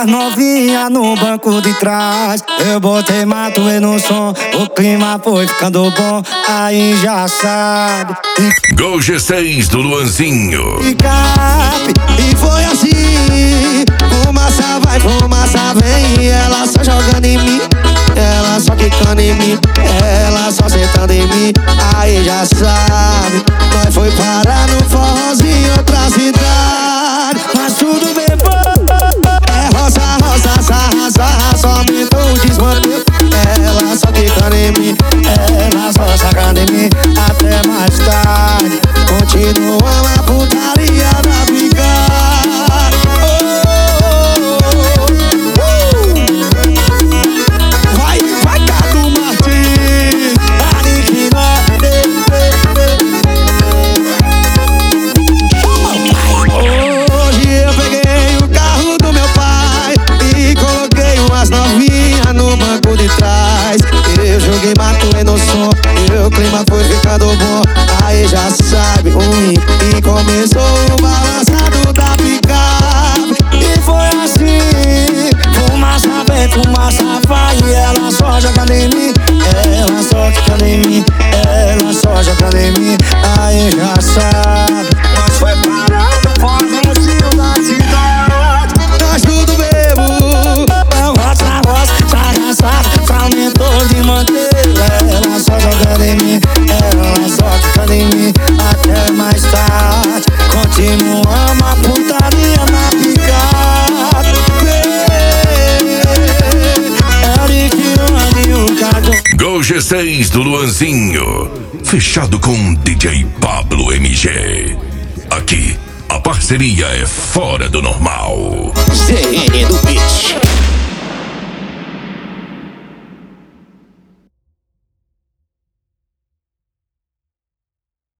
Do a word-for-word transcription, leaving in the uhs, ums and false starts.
as novinhas no banco de trás. Eu botei Matuê no som, o clima foi ficando bom, aí já sabe. Gol G seis do Luanzinho. E cap, e foi assim. Fumaça vai, fumaça vem, ela só jogando em mim, ela só quicando em mim, ela só sentando em mim, aí já sabe. Nós foi parar no forrozinho, outra cidade, mas tudo bem, pô. É roça, roça, sarra, sarra, só aumentou o desmantel. Ela só quicando em mim, ela só sacando em mim, até mais tarde. Continuamos a putaria da picada. Vai, vai, Cadu Martins, aniquilar. Hoje eu peguei o carro do meu pai e coloquei umas novinhas no banco de trás. Eu joguei Matuê no som e o clima foi ficando bom, aí já sabe, ui, e começou o balançado da picape. E foi assim, fumaça vem, fumaça vai, e ela só jogando em mim, ela só ficando em mim, ela só jogando em mim, aí já sabe. Nós foi parando forrozinho da cidade, nós tudo bebo, roça, roça, saca, saca, só aumentou de manteiga. Ela só jogando em mim, ela só ficando em mim, até mais tarde. Continuamos a putaria na picada. Eric, e o Cadu. Gol G seis do Luanzinho. Fechado com D J Pablo M G. Aqui, a parceria é fora do normal. Cedo.